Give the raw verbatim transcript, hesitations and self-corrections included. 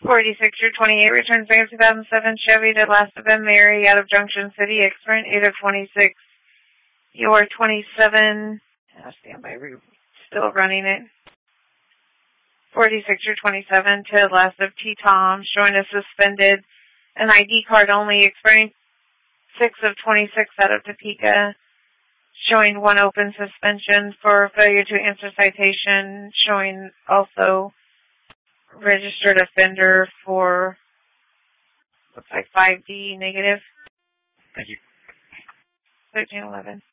forty-six through twenty-eight, returns back two thousand seven Chevy to last of them Mary out of Junction City, Exprint, eight of twenty-six. Your twenty-seven, oh, standby, still running it. forty-six through twenty-seven to last of T. Tom, showing a suspended, an I D card only, Exprint, six of twenty-six out of Topeka, showing one open suspension for failure to answer citation, showing also registered offender for, looks like five D negative. Thank you. thirteen eleven.